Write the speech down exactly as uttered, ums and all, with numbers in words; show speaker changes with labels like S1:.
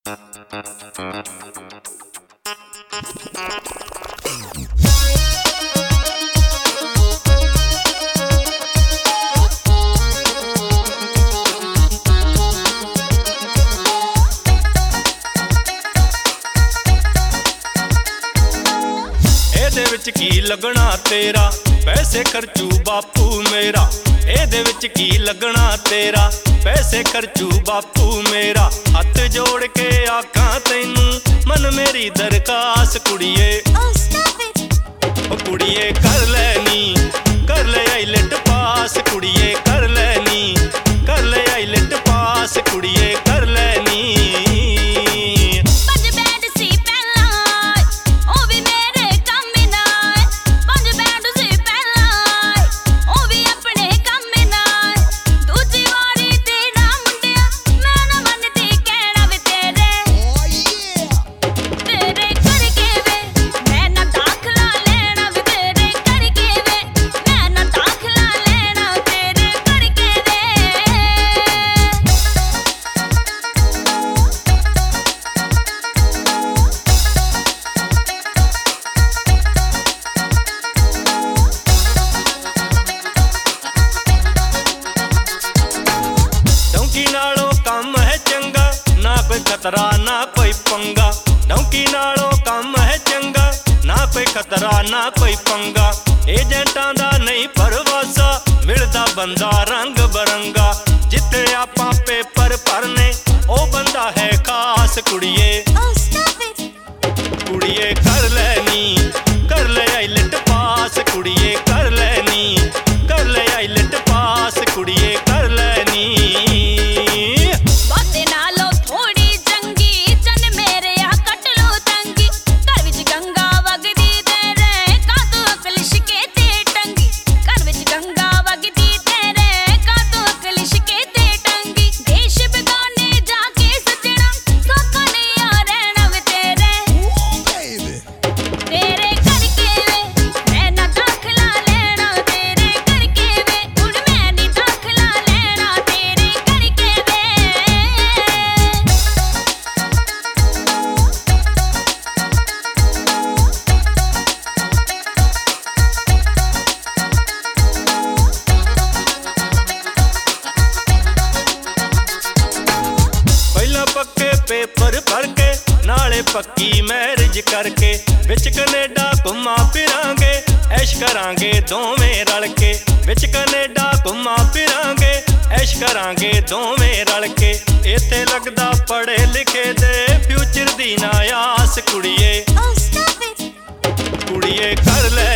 S1: ਇਹਦੇ ਵਿੱਚ ਕੀ ਲੱਗਣਾ ਤੇਰਾ, ਪੈਸੇ ਖਰਚੂ ਬਾਪੂ ਮੇਰਾ। ਇਹਦੇ ਵਿੱਚ ਕੀ ਲੱਗਣਾ ਤੇਰਾ, ਪੈਸੇ ਖਰਚੂ ਬਾਪੂ ਮੇਰਾ। ਹੱਥ ਜੋੜ ਕੇ ਆਖਾਂ ਤੈਨੂੰ ਮਨ ਮੇਰੀ ਦਰਖਾਸ ਕੁੜੀਏ, ਓ ਕੁੜੀਏ ਕਰ ਲੈਨੀ, ਕਰ ਲੈ ਆਈਲੈਟ ਪਾਸ ਕੁੜੀਏ, ਕਰ ਲੈਨੀ, ਕਰ ਲੈ ਆਈਲੈਟ ਪਾਸ ਕੁੜੀਏ, ਕਰ ਲੈਨੀ। खतरा ना कोई पंगा, डौंकी नालों कम है चंगा, ना कोई खतरा ना कोई पंगा। एजेंटां दा नहीं परवासा, मिलदा बंदा रंग बरंगा। जिथे आपां पेपर भरने ओ बंदा है खास कुड़िए, कुड़िए कर लैनी, कर ले आईलैट पास कुड़िए, कर लैनी, कर ले आईलैट पास कुड़िए, कर लैनी। पक्के पेपर भर के नाले पक्की मैरिज करके, विच कनेडा घुमा फिरांगे, ऐश करांगे दोवें रल के। विच कनेडा घुमा फिरांगे, ऐश करांगे दोवें रल के। इत्थे लगदा पढ़े लिखे दे फ्यूचर दी ना आस कुड़िए, कुड़िए कर ले